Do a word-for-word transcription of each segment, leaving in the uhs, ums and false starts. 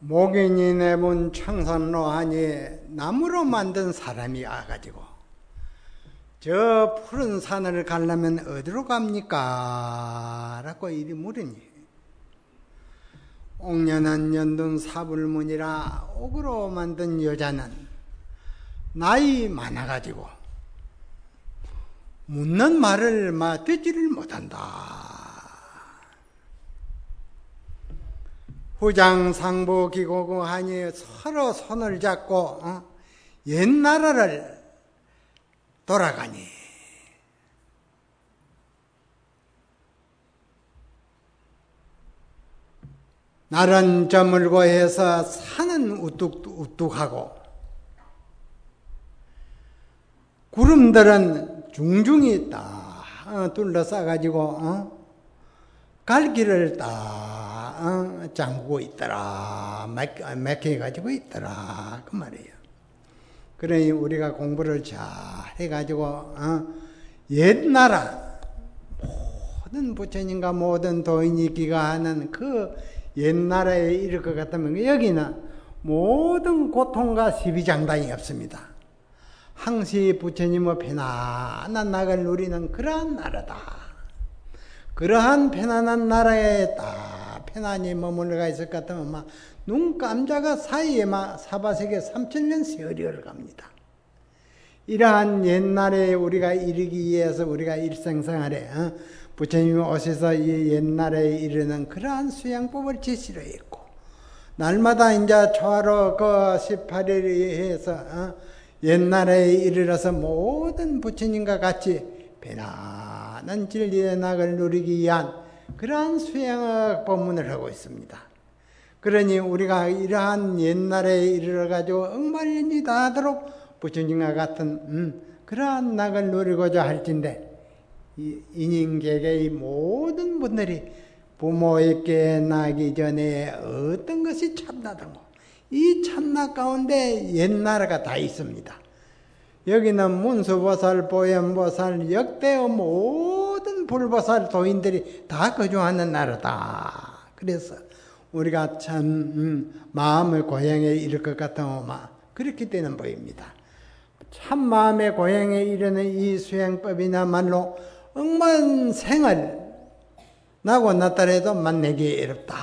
목인이 내본 청산로 하니 나무로 만든 사람이 와가지고 저 푸른 산을 가려면 어디로 갑니까? 라고 이리 물으니 옥년한 연둔 사불문이라 옥으로 만든 여자는 나이 많아가지고 묻는 말을 막 듣지를 못한다. 후장상부 기고고하니 서로 손을 잡고 어? 옛나라를 돌아가니 날은 저물고 해서 산은 우뚝우뚝하고 구름들은 중중이 딱 어, 둘러싸가지고 어? 갈 길을 딱 어, 잠그고 있더라. 막혀가지고 있더라. 그 말이에요. 그러니 우리가 공부를 잘 해가지고 어, 옛나라 모든 부처님과 모든 도인이 기가하는 그 옛나라에 이를 것 같으면 여기는 모든 고통과 시비장단이 없습니다. 항시 부처님의 편안한 낙을 누리는 그러한 나라다. 그러한 편안한 나라에 딱 편안히 머물러가 있을 것 같으면 막 눈 깜짝아 사이에 막 사바세계 삼천 년 세월이 흘러갑니다. 이러한 옛날에 우리가 이르기 위해서 우리가 일생생활에 어? 부처님이 오셔서 이 옛날에 이르는 그러한 수양법을 제시로 했고 날마다 이제 초하루 그 십팔 일에 해서 어? 옛날에 이르러서 모든 부처님과 같이 편안한 진리의 낙을 누리기 위한 그러한 수양의 법문을 하고 있습니다. 그러니 우리가 이러한 옛날에 이르러가지고 억만년이 다하도록 부처님과 같은 음, 그러한 낙을 누리고자 할진데 인인계계의 모든 분들이 부모에게 나기 전에 어떤 것이 참나다고 이 참나 가운데 옛나라가 다 있습니다. 여기는 문수보살, 보현보살, 역대의 모든 불보살 도인들이 다 거주하는 나라다. 그래서 우리가 참 음, 마음의 고향에 이를 것 같으면 그렇게 되는 법입니다. 참 마음의 고향에 이르는 이 수행법이나말로 억만 생을 나고 났더라도 만나기 어렵다.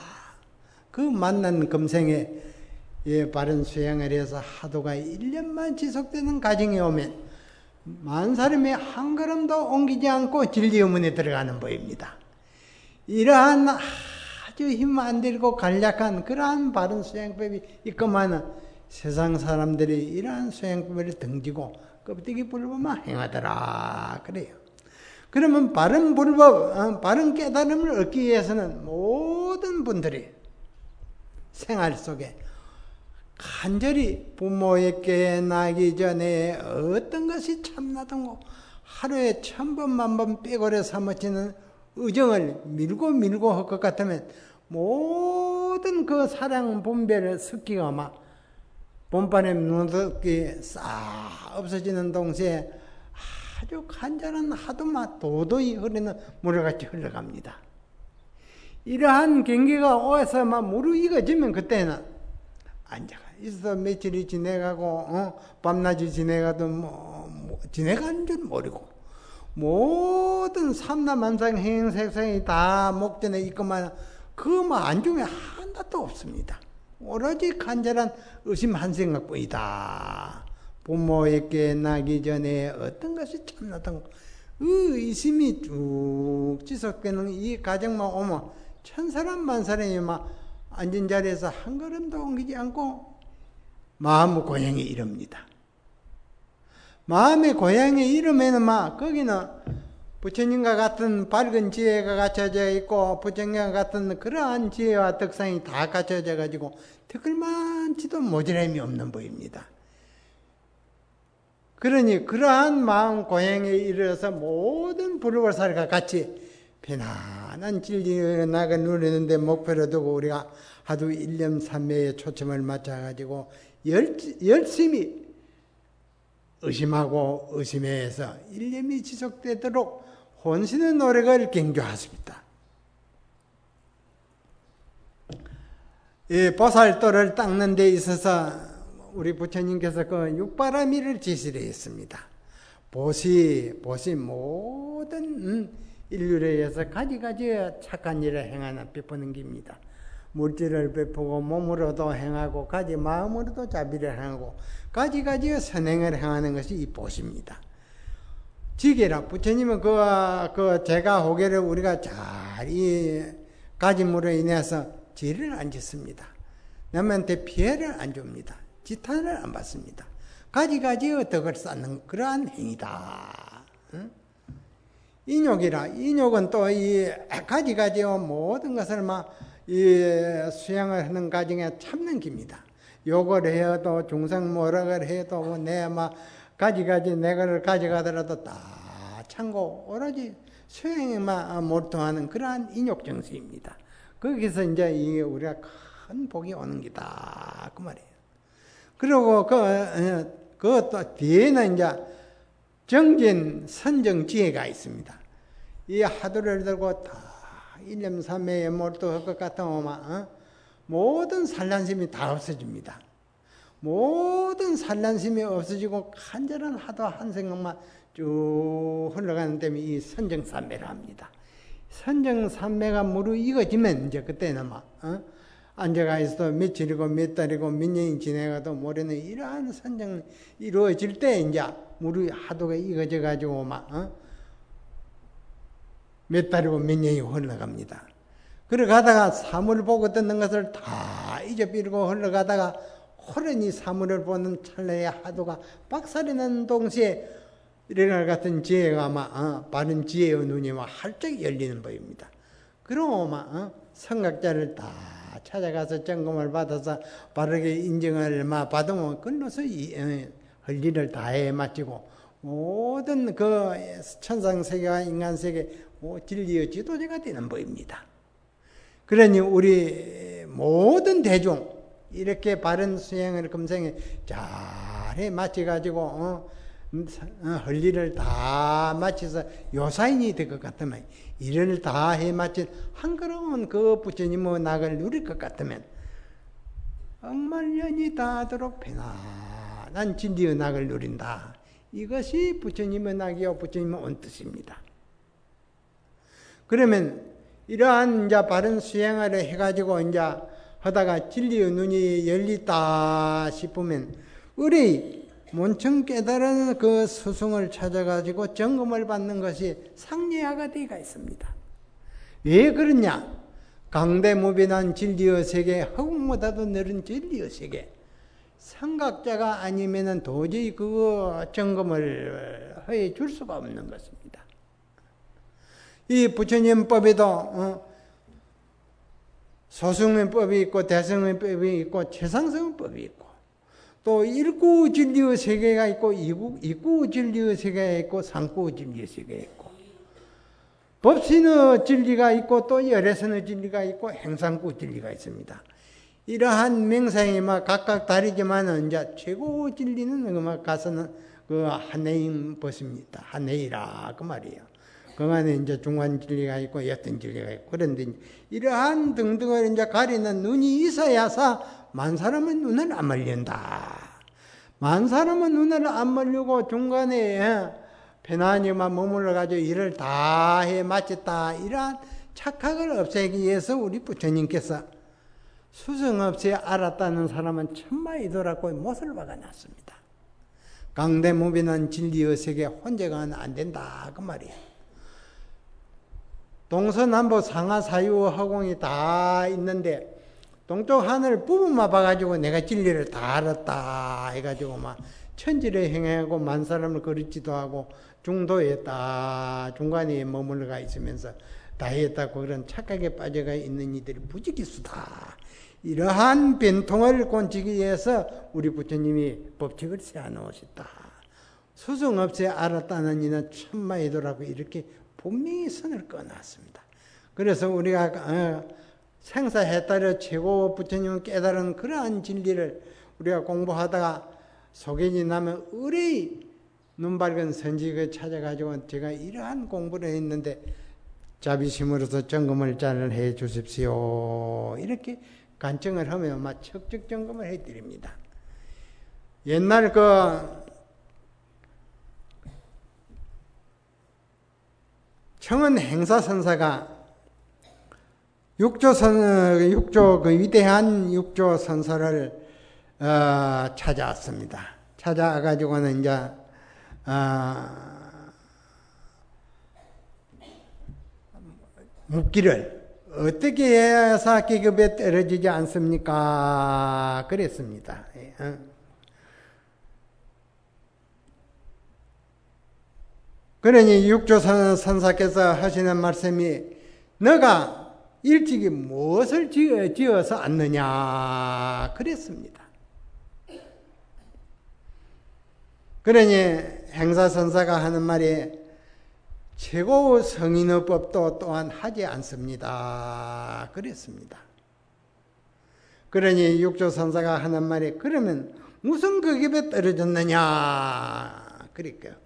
그 만난 금생에 예, 바른 수행을 해서 하도가 일 년만 지속되는 가정에 오면 만 사람이 한 걸음도 옮기지 않고 진리의문에 들어가는 법입니다. 이러한 아주 힘 안 들고 간략한 그러한 바른 수행법이 있건만은 세상 사람들이 이러한 수행법을 등지고 껍데기 불법만 행하더라. 그래요. 그러면 바른 불법, 바른 깨달음을 얻기 위해서는 모든 분들이 생활 속에 간절히 부모에게 나기 전에 어떤 것이 참나든고 하루에 천 번, 만 번 빼고려 사무치는 의정을 밀고 밀고 할 것 같으면 모든 그 사랑 분별을 습기가 막 봄바람에 눈덮기 싹 없어지는 동시에 아주 간절한 하도만 도도히 흐르는 물같이 흘러갑니다. 이러한 경기가 오서 막 무르익어지면 그때는 앉아가 있어 며칠이 지내가고 어? 밤낮이 지내가도 뭐, 뭐 지내가는 줄 모르고 모든 삼라만상 행색상이 다 목전에 있고만 그 뭐 안중에 하나도 없습니다. 오로지 간절한 의심 한 생각뿐이다. 부모에게 나기 전에 어떤 것이 참나던 그 의심이 쭉 지속되는 이 가정만 오면 천 사람 만 사람이 막 앉은 자리에서 한 걸음도 옮기지 않고 마음의 고향에 이릅니다. 마음의 고향에 이르면은 막 거기는 부처님과 같은 밝은 지혜가 갖춰져 있고 부처님과 같은 그러한 지혜와 덕상이 다 갖춰져 가지고 특글만치도 모자람이 없는 법입니다. 그러니 그러한 마음 고향에 이르러서 모든 불보살과 같이 편안한 진리의 낙을 누리는데 목표로 두고 우리가 하도 일념삼매에 초점을 맞춰가지고 열, 열심히 의심하고 의심해서 일념이 지속되도록 혼신의 노력을 경주하십니다. 이 보살도를 닦는 데 있어서 우리 부처님께서 그 육바라밀을 지시를 했습니다. 보시, 보시 모든 인류에 의해서 가지가지 착한 일을 행하는 베푸는 겁니다. 물질을 베푸고 몸으로도 행하고 가지 마음으로도 자비를 행하고 가지가지 선행을 행하는 것이 이 보시입니다. 지게라 부처님은 그, 그 제가 호계를 우리가 잘 이 가짐으로 인해서 죄를 안 짓습니다. 남한테 피해를 안 줍니다. 지탄을 안 받습니다. 가지가지 덕을 쌓는 그러한 행위다. 응? 인욕이라 인욕은 또 이 가지가지 모든 것을 막 이 수양을 하는 과정에 참는 겁니다. 욕을 해도 중생모락을 해도 내 막 가지가지 내가를 가져가더라도 다 참고 오로지 수행에만 몰두하는 그러한 인욕 정신입니다. 거기서 이제 이 우리가 큰 복이 오는 기다 그 말이에요. 그리고 그 그것도 뒤에는 이제 정진 선정 지혜가 있습니다. 이 하도를 들고 다 일념삼매에 몰두할 것 같으면 어? 모든 산란심이 다 없어집니다. 모든 산란심이 없어지고 간절한 하도 한 생각만 쭉 흘러가는 때문에 이 선정삼매를 합니다. 선정삼매가 무르익어지면 이제 그때는 막 어? 앉아가 있어도 며칠이고 몇 달이고 몇 년이 지나가도 모르는 이러한 선정이 이루어질 때 이제 무르 하도가 익어져 가지고 막 어? 몇 달이고 몇 년이 흘러갑니다. 그래 가다가 사물 보고 듣는 것을 다 잊어버리고 흘러가다가 호련히 사물을 보는 찰나의 하도가 박살이 나는 동시에 이런 같은 지혜가 막 어, 바른 지혜의 눈이 막 활짝 열리는 법입니다. 그러고 막 어, 성각자를 다 찾아가서 점검을 받아서 바르게 인정을 막 받으면 끝나서 이 어, 할 일을 다 해 마치고 모든 그 천상세계와 인간세계 진리의 지도자가 되는 법입니다. 그러니 우리 모든 대중 이렇게 바른 수행을 금생에 잘해 마치가지고 어, 어, 할 일을 다 마쳐서 요사인이 될 것 같으면 일을 다 해 마친 한가로운 그 부처님의 낙을 누릴 것 같으면 억만년이 다하도록 편안한 진리의 낙을 누린다. 이것이 부처님의 낙이요 부처님의 온 뜻입니다. 그러면 이러한 이제 바른 수행을 해가지고 이제 하다가 진리의 눈이 열리다 싶으면 의뢰 문청 깨달은 그 스승을 찾아가지고 점검을 받는 것이 상례화가 되어 있습니다. 왜 그러냐? 강대무변한 진리의 세계, 허공보다도 넓은 진리의 세계. 삼각자가 아니면은 도저히 그 점검을 해 줄 수가 없는 것입니다. 이 부처님법에도 어, 소승문법이 있고 대승문법이 있고 최상승문법이 있고 또 일구 진리의 세계가 있고 이구, 이구 진리의 세계가 있고 상구 진리의 세계가 있고 법신의 진리가 있고 또 열애선의 진리가 있고 행상구 진리가 있습니다. 이러한 명상이 막 각각 다르지만 이제 최고 진리는 그 가서는 그 한해인 것입니다. 한해이라 그 말이에요. 그 안에 이제 중간 진리가 있고 옅은 진리가 있고 그런데 이러한 등등을 이제 가리는 눈이 있어야서 만 사람은 눈을 안 멀린다. 만 사람은 눈을 안 멀리고 중간에 편안히만 머물러 가지고 일을 다 해 마쳤다. 이러한 착각을 없애기 위해서 우리 부처님께서 수성 없이 알았다는 사람은 천마이도라고 못을 박아놨습니다. 강대무변한 진리의 세계 혼재가는 안 된다 그 말이에요. 동서남북 상하사유 허공이 다 있는데 동쪽 하늘 부분만 봐가지고 내가 진리를 다 알았다 해가지고 막 천지를 행하고 만 사람을 거르지도 하고 중도에 다 중간에 머물러가 있으면서 다 했다고 그런 착각에 빠져가 있는 이들이 부지기수다. 이러한 변통을 곤치기 위해서 우리 부처님이 법칙을 세워놓으셨다. 수승 없이 알았다는 이는 천마이도라고 이렇게 분명히 선을 꺼놨습니다. 그래서 우리가 어, 생사해탈의 최고 부처님을 깨달은 그러한 진리를 우리가 공부하다가 소견이 나면 의뢰의 눈밝은 선지를 찾아가지고 제가 이러한 공부를 했는데 자비심으로서 점검을 잘 해 주십시오. 이렇게 간증을 하면 막 척척 점검을 해드립니다. 옛날 그 청은 행사선사가 육조선, 육조, 그 위대한 육조선사를, 어, 찾아왔습니다. 찾아와가지고는 이제, 어, 묻기를, 어떻게 해야 계급에 떨어지지 않습니까? 그랬습니다. 어. 그러니 육조선사께서 하시는 말씀이, 너가 일찍이 무엇을 지어서 앉느냐 그랬습니다. 그러니 행사선사가 하는 말이 최고 성인의법도 또한 하지 않습니다 그랬습니다. 그러니 육조선사가 하는 말이 그러면 무슨 계급에 떨어졌느냐 그랬거든.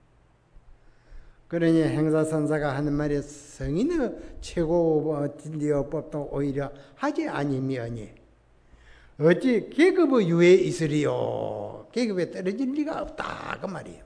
그러니 행사선사가 하는 말이 성인의 최고 진리어법도 오히려 하지 아니면이 어찌 계급의 유에 있으리요. 계급에 떨어질 리가 없다 그 말이에요.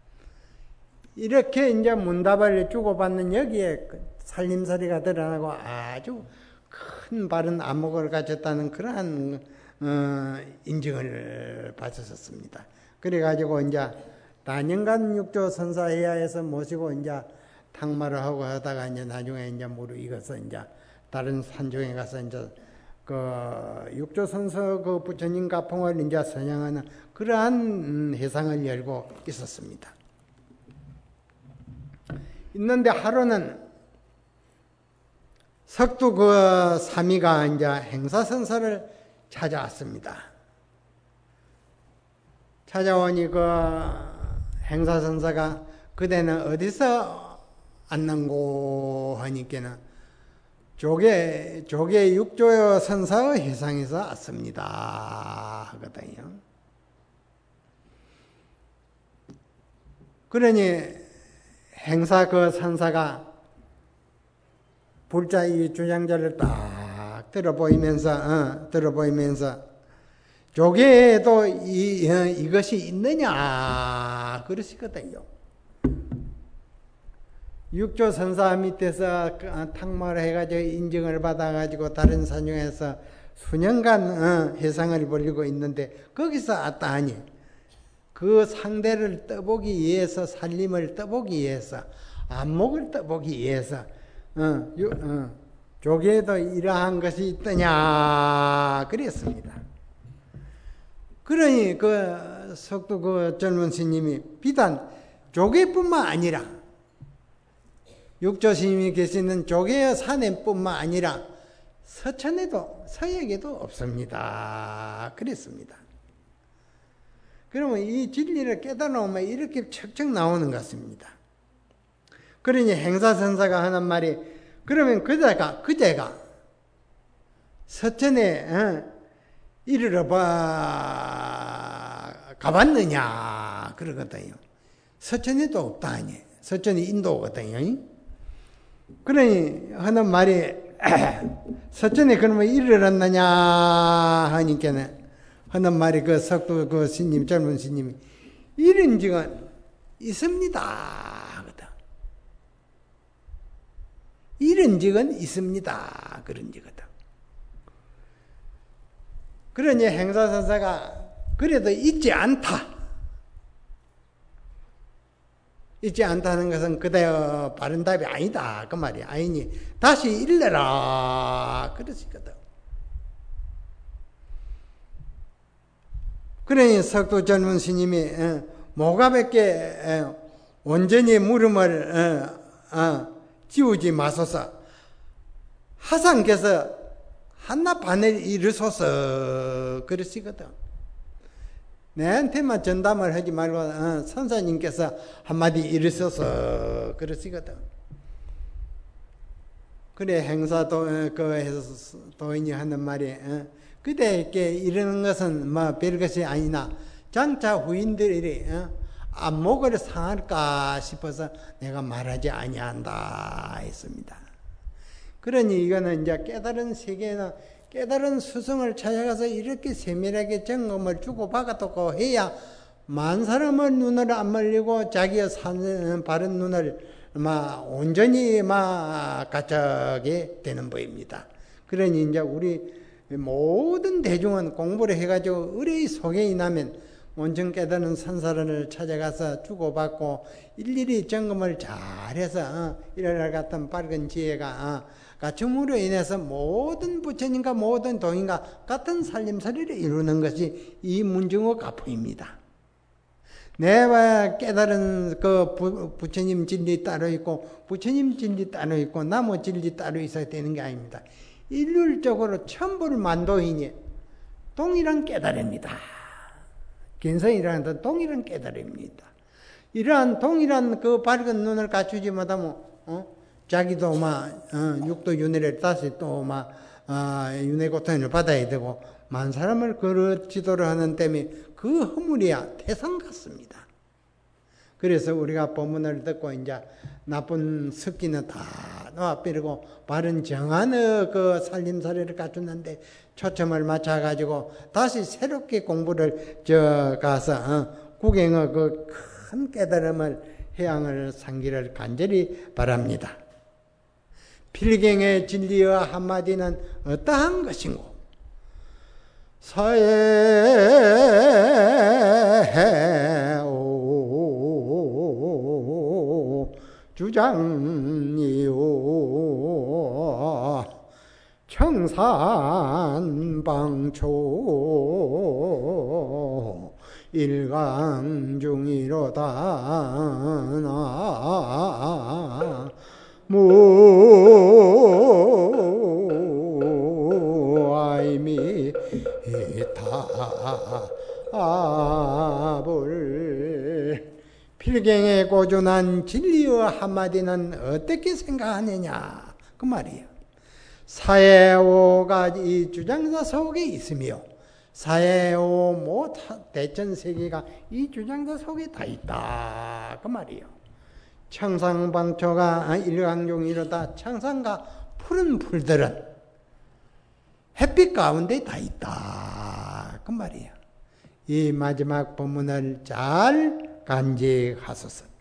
이렇게 이제 문답을 주고받는 여기에 살림살이가 드러나고 아주 큰 바른 안목을 가졌다는 그러한 어, 인증을 받았었습니다. 그래가지고 이제 다년간 육조선사회야에서 모시고 이제 탕마를 하고 하다가 이제 나중에 이제 무릎 익어서 이제 다른 산중에 가서 이제 그 육조선사 그 부처님 가풍을 이제 선양하는 그러한 회상을 열고 있었습니다. 있는데 하루는 석두 그 사미가 이제 행사선사를 찾아왔습니다. 찾아오니 그 행사선사가 그대는 어디서 앉는고 하니까는 조계 조계 육조 선사의 회상에서 왔습니다 하거든요. 그러니 행사 그 선사가 불자 이 주장자를 딱 들어보이면서 어, 들어보이면서 조계에도 이, 어, 이것이 있느냐 그러시거든요. 육조 선사 밑에서 탕마를 해가지고 인증을 받아가지고 다른 산중에서 수년간 어, 회상을 벌이고 있는데 거기서 왔다 하니 그 상대를 떠보기 위해서 살림을 떠보기 위해서 안목을 떠보기 위해서 어, 유, 어, 조계에도 이러한 것이 있더냐 그랬습니다. 그러니 그 석두 그 젊은 스님이 비단 조계뿐만 아니라 육조 스님이 계시는 조계의 산에뿐만 아니라 서천에도 서역에도 없습니다 그랬습니다. 그러면 이 진리를 깨달아오면 이렇게 척척 나오는 것 같습니다. 그러니 행사선사가 하는 말이 그러면 그제가 그제가 서천에 어, 이르러 봐 가봤느냐 그러거든요. 서천에도 없다 하니 서천이 인도거든요. 그러니 하는 말이 서천에 그러면 이르렀느냐 하니까는 하는 말이 그 석두 그 스님 젊은 스님이 이런 적은 있습니다 하거든. 이런 적은 있습니다 그런 적거든. 그러니 행사선사가 그래도 있지 않다. 있지 않다는 것은 그대의 바른 답이 아니다 그 말이야. 아니니 다시 일러라 그러시거든. 그러니 석두 젊은 스님이 모가백께 온전히 물음을 지우지 마소서 하상께서 한나 반을 이르소서 그러시거든. 내한테만 전담을 하지 말고 어, 선사님께서 한마디 이르소서 그러시거든. 그래 행사도 그 도인이 하는 말이 어, 그대에게 이러는 것은 뭐 별것이 아니나 장차 후인들이 어, 안목을 상할까 싶어서 내가 말하지 아니한다 했습니다. 그러니 이거는 이제 깨달은 세계는 깨달은 스승을 찾아가서 이렇게 세밀하게 점검을 주고받았고 해야 만 사람의 눈을 안 멀리고 자기의 산, 바른 눈을 막 온전히 막 갖추게 되는 법입니다. 그러니 이제 우리 모든 대중은 공부를 해가지고 의뢰의 소견이 나면 온전 깨달은 산사론을 찾아가서 주고받고 일일이 점검을 잘해서 어, 이럴 같은 밝은 지혜가 어, 갖춤으로 인해서 모든 부처님과 모든 동인과 같은 살림살이를 이루는 것이 이 문중의 가포입니다. 내가 깨달은 그 부, 부처님 진리 따로 있고 부처님 진리 따로 있고 나무 진리 따로 있어야 되는 게 아닙니다. 일률적으로 천불만도이니 동일한 깨달음입니다. 견성이라는 것은 동일한 깨달음입니다. 이러한 동일한 그 밝은 눈을 갖추지 못하면 어? 자기도 막 어, 육도 윤회를 다시 또막 어, 윤회 고통을 받아야 되고 만 사람을 그 지도를 하는 때문에 그 허물이야 태산 같습니다. 그래서 우리가 법문을 듣고 이제 나쁜 습기는 다 놓아버리고 바른 정한의 그 살림살이를 갖추는데 초점을 맞춰가지고 다시 새롭게 공부를 저 가서 어, 구경의 그 큰 깨달음을 해양을 상기를 간절히 바랍니다. 필경의 진리의 한마디는 어떠한 것인고? 사해오 주장이요 청산방초 일강중이로다 무아이미타불 필경에 고존한 진리의 한마디는 어떻게 생각하느냐 그 말이에요. 사해오가 이 주장자 속에 있으며 사해오 모 대천세계가 이 주장자 속에 다 있다 그 말이에요. 청상방초가 일강중이로다. 청상과 푸른 풀들은 햇빛 가운데 다 있다 그 말이에요. 이 마지막 본문을 잘 간직하소서.